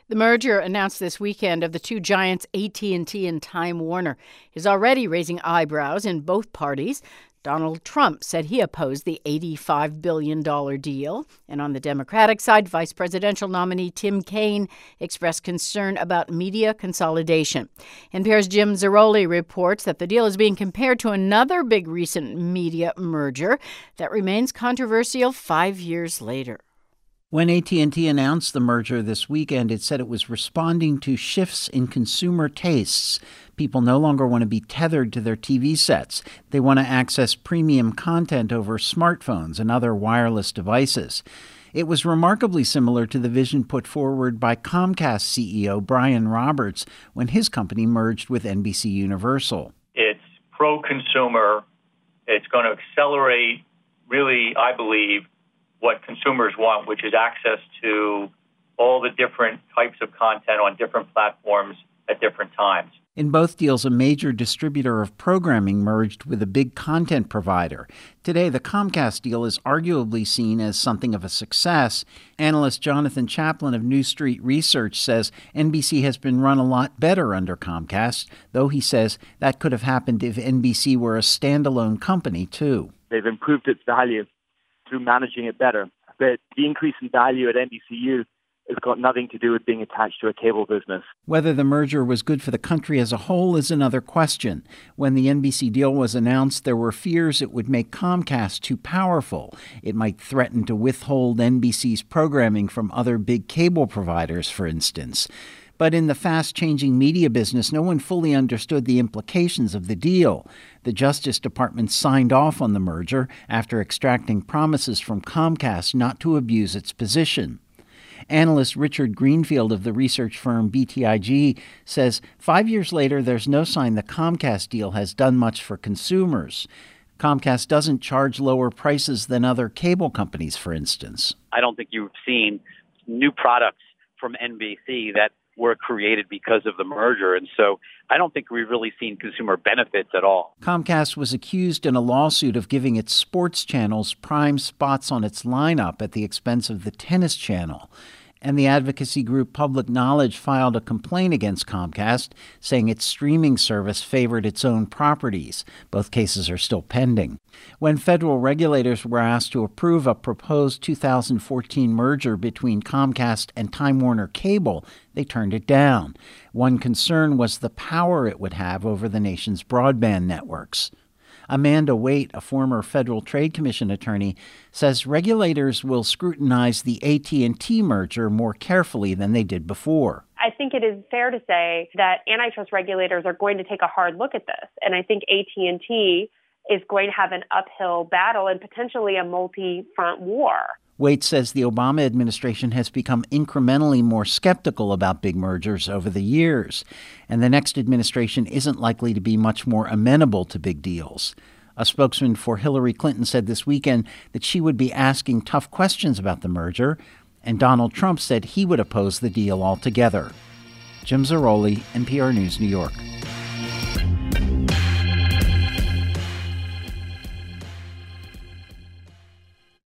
The merger announced this weekend of the two giants AT&T and Time Warner is already raising eyebrows in both parties. Donald Trump said he opposed the $85 billion deal. And on the Democratic side, Vice Presidential nominee Tim Kaine expressed concern about media consolidation. NPR's Jim Zarroli reports that the deal is being compared to another big recent media merger that remains controversial 5 years later. When AT&T announced the merger this weekend, it said it was responding to shifts in consumer tastes. People no longer want to be tethered to their TV sets. They want to access premium content over smartphones and other wireless devices. It was remarkably similar to the vision put forward by Comcast CEO Brian Roberts when his company merged with NBC Universal. It's pro-consumer. It's going to accelerate, really, I believe, what consumers want, which is access to all the different types of content on different platforms at different times. In both deals, a major distributor of programming merged with a big content provider. Today, the Comcast deal is arguably seen as something of a success. Analyst Jonathan Chaplin of New Street Research says NBC has been run a lot better under Comcast, though he says that could have happened if NBC were a standalone company, too. They've improved its value through managing it better. But the increase in value at NBCU has got nothing to do with being attached to a cable business. Whether the merger was good for the country as a whole is another question. When the NBC deal was announced, there were fears it would make Comcast too powerful. It might threaten to withhold NBC's programming from other big cable providers, for instance. But in the fast-changing media business, no one fully understood the implications of the deal. The Justice Department signed off on the merger after extracting promises from Comcast not to abuse its position. Analyst Richard Greenfield of the research firm BTIG says 5 years later, there's no sign the Comcast deal has done much for consumers. Comcast doesn't charge lower prices than other cable companies, for instance. I don't think you've seen new products from NBC that were created because of the merger. And so I don't think we've really seen consumer benefits at all. Comcast was accused in a lawsuit of giving its sports channels prime spots on its lineup at the expense of the tennis channel. And the advocacy group Public Knowledge filed a complaint against Comcast, saying its streaming service favored its own properties. Both cases are still pending. When federal regulators were asked to approve a proposed 2014 merger between Comcast and Time Warner Cable, they turned it down. One concern was the power it would have over the nation's broadband networks. Amanda Waite, a former Federal Trade Commission attorney, says regulators will scrutinize the AT&T merger more carefully than they did before. I think it is fair to say that antitrust regulators are going to take a hard look at this. And I think AT&T is going to have an uphill battle and potentially a multi-front war. Waite says the Obama administration has become incrementally more skeptical about big mergers over the years, and the next administration isn't likely to be much more amenable to big deals. A spokesman for Hillary Clinton said this weekend that she would be asking tough questions about the merger, and Donald Trump said he would oppose the deal altogether. Jim Zarroli, NPR News, New York.